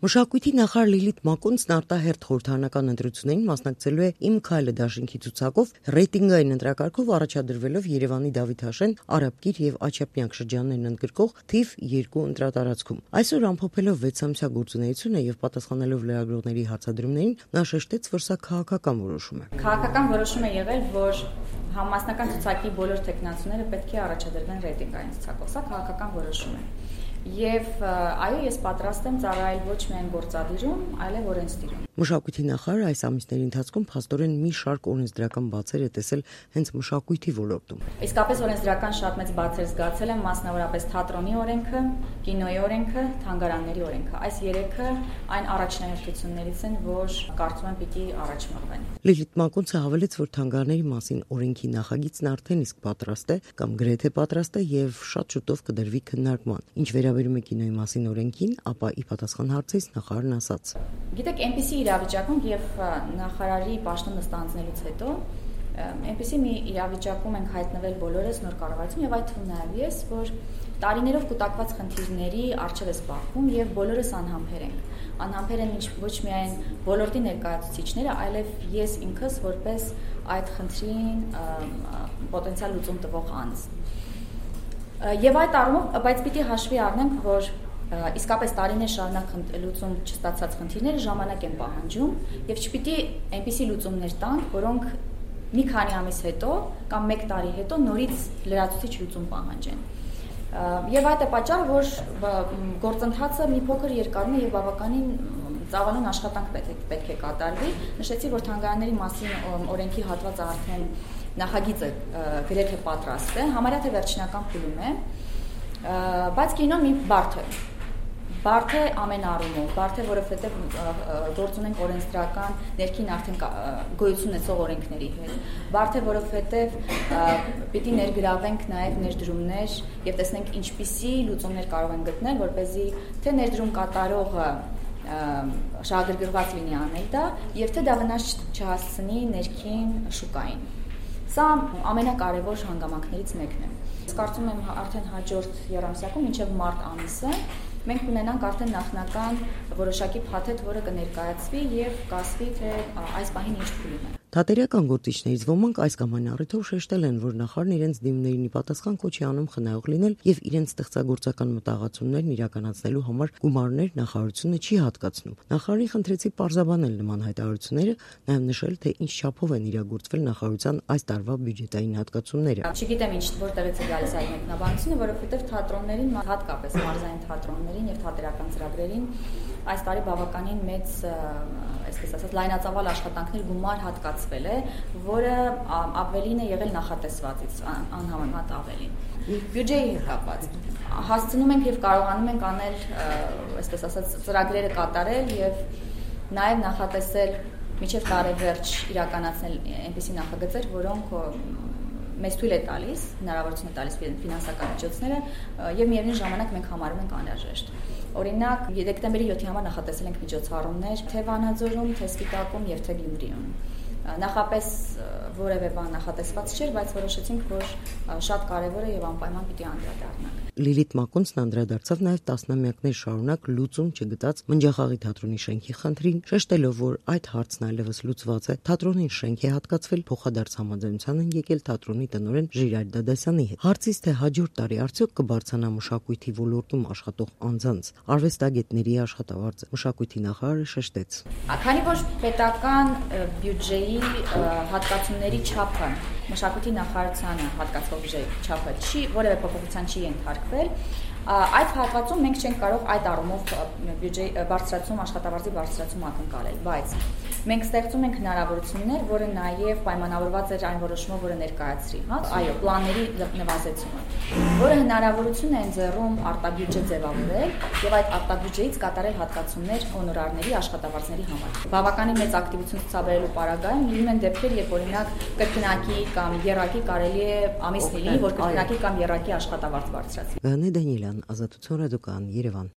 Մշակույթի նախարար Լիլիթ Մակոնցն արտահերթ խորհրդարանական ընտրություններին մասնակցելու է «Իմ քայլը» դաշինքի ցուցակով, ռեյտինգային ընտրակարգով առաջադրվելով Երևանի Դավիթաշեն, Արաբկիր եւ Աչափնյակ շրջաններն ընդգրկող թիվ 2 ընտրատարածքում։ Այսօր ամփոփելով 6-ամսյա գործունեությունը եւ պատասխանելով լրագրողների հարցադրումներին, նա շեշտեց, որ սա քաղաքական որոշում է։ Քաղաքական որոշում է եղել, որ համամասնական ցուցակի բոլոր տեխնացուները պետք է առաջադրվեն ռեյտինգային ցուցակով։ Սա քաղաքական որոշում է։ Եվ այո, ես պատրաստ եմ ծառայել ոչ միայն գործադիրում, այլև օրենսդիրում։ Մշակույթի նախարարը այս ամիսների ընթացքում փաստորեն մի շարք օրենսդրական բացեր է տեսել հենց մշակույթի ոլորտում։ Իսկապես օրենսդրական շատ մեծ բացեր զգացել եմ, մասնավորապես թատրոնի օրենքը, կինոյի օրենքը, թանգարանների օրենքը։ Այս երեքը այն առաջնահերթություններից են, որ կարծում եմ պիտի առաջ մղվեն։ Լիլիթ Մակոնցը հավելեց, որ թանգարանների մասին օրենքի նախագիծն արդեն իսկ պատրաստ է կամ գրեթե պատրաստ է եւ շատ շուտով կդրվի քննարկման։ Ինչ վերաբերում է կինոյի մասին օրենքին, ապա ի պատասխան հարցից նախարարն ասաց. Գիտեք, այնպիսի իրավիճակում եւ նախարարի պաշտոնը ստանձնելուց հետո այնպիսի մի իրավիճակում ենք հայտնվել բոլորս նոր կառավարություն եւ այդ թվում նաեւ ես, որ տարիներով կուտակված խնդիրների առջև է զբաղվում եւ բոլորս անհամբեր ենք։ Անհամբեր են ոչ միայն ոլորտի ներկայացուցիչները, այլև ես ինքս որպես այդ խնդրին պոտենցիալ լուծում տվող անձ։ Եւ այդ առումով, բայց պիտի հաշվի առնենք, որ իսկապես տարիներ շարունակ լուծում չստացած խնդիրները ժամանակ են պահանջում եւ չպիտի այնպիսի լուծումներ տանք, որոնք մի քանի ամիս հետո կամ 1 տարի հետո նորից լրացուցիչ լուծում պահանջեն։ Եվ այդ է պատճառը, որ գործընթացը մի փոքր երկարում է եւ բավականին ծավալուն աշխատանք պետք է կատարվի։ Նշեցի, որ թանգարանների մասին օրենքի հատվածը արդեն նախագիծը գրեթե պատրաստ է, համարյա թե վերջնական փուլում է, բայց կինոն մի բարդ է ամեն առումով, բարդ է, որովհետև գործ ունենք օրենսդրական ներքին արդեն գոյություն ունեցող օրենքների հետ, բարդ է, որովհետև պիտի ներգրավենք նաև ներդրումներ եւ տեսնենք ինչպիսի լուծումներ կարող են գտնել, որպեսզի թե ներդրում կատարողը շահագրգռված լինի անել դա եւ թե դա վնաս չհասցնի ներքին շուկային։ Սա ամենակարևոր հանգամանքներից մեկն է։ Ես կարծում եմ արդեն հաջորդ եռամսյակում մինչև մարտ ամիսը մենք կունենանք արդեն նախնական որոշակի փաթեթ, որը կներկայացվի եւ կասվի, թե այս պահին ինչ փուլում է։ Թատերական գործիչներից ոմանք այս կամ այն առիթով շեշտել են, որ նախարարն իրենց դիմումներին ի պատասխան կոչ է անում խնայող լինել եւ իրենց ստեղծագործական մտահղացումներն իրականացնելու համար գումարներ նախարարությունը չի հատկացնում։ Նախարարին խնդրեցի պարզաբանել նման հայտարարությունները, նաեւ նշել, թե ինչ չափով են իրագործվել նախարարության այս տարվա բյուջետային հատկացումները։ Չգիտեմ ինչ որտեղից է գալիս այդ մեկնաբանությունը, որովհետեւ թատրոններին, հատկապես մարզային թատրոններին եւ թատերական ծրագրերին այս տարի բավականին մեծ, այսպես ասած, լայնածավալ աշխատանքներ գումար հատկացվել է, որը ավելին է եղել նախատեսվածից, անհամեմատ ավելին։ Բյուջեի հետ կապված հասցնում ենք եւ կարողանում ենք անել, այսպես ասած, ծրագրերը կատարել եւ նաեւ նախատեսել մինչեւ տարեվերջ իրականացնել այնպիսի նախագծեր, որոնք մեզ թույլ է տալիս, հնարավորություն է տալիս ֆինանսական միջոցները եւ միևնույն ժամանակ մենք համարում ենք անհրաժեշտ։ Օրինակ, դեկտեմբերի 7-ի համար նախատեսել ենք միջոցառումներ թե Վանաձորում, թե Սպիտակում եւ թե Գյումրիում։ Նախապես որևէ բան նախատեսված չէր, բայց որոշեցինք, որ շատ կարևոր է եւ անպայման պիտի անդրադառնանք։ Լիլիթ Մակոնցն անդրադարձավ նաև տասնամյակներ շարունակ լուծում չգտած Մնջախաղի թատրոնի շենքի խնդրին, շեշտելով, որ այդ հարցն այլևս լուծված է, թատրոնին շենք է հատկացվել, փոխադարձ համաձայնության են եկել թատրոնի տնօրեն Ժիրայր Դադասյանի հետ։ Հարցից, թե հաջորդ տարի արդյոք կբարձրանա մշակույթի ոլորտում աշխատող անձանց արվեստագետների աշխատավարձը, մշակույթի նախարարը շեշտեց. Քանի որ պետական բյուջեի հատկացումների չափը մշակույթի նախարարությանը հատկացվող բյուջեի չափը որևէ փոփոխության չի ենթարկվել, այդ հատվածում մենք չենք կարող այդ առումով բյուջեի բարձրացում, աշխատավարձի բարձրացում ակնկալել, բայց մենք ստեղծում ենք հնարավորություններ, որը նաև պայմանավորված էր այն որոշումով, որը ներկայացրի, հա, այո, պլանների նվազեցումը, որը հնարավորություն է ընձեռում արտաբյուջե ձևավորել եւ այդ արտաբյուջեից կատարել հատկացումներ հոնորարների, աշխատավարձների համար։ Բավականին մեծ ակտիվություն ցուցաբերելու պարագայում լինում են դեպքեր, երբ օրինակ կրկնակի կամ եռակի կարելի է ամիս լինի, որ կրկնակի կամ եռակի աշխատավարձ բարձրացվի։ Վահանե Դանիելյան, Ազատություն ռադիոկայան, Երևան։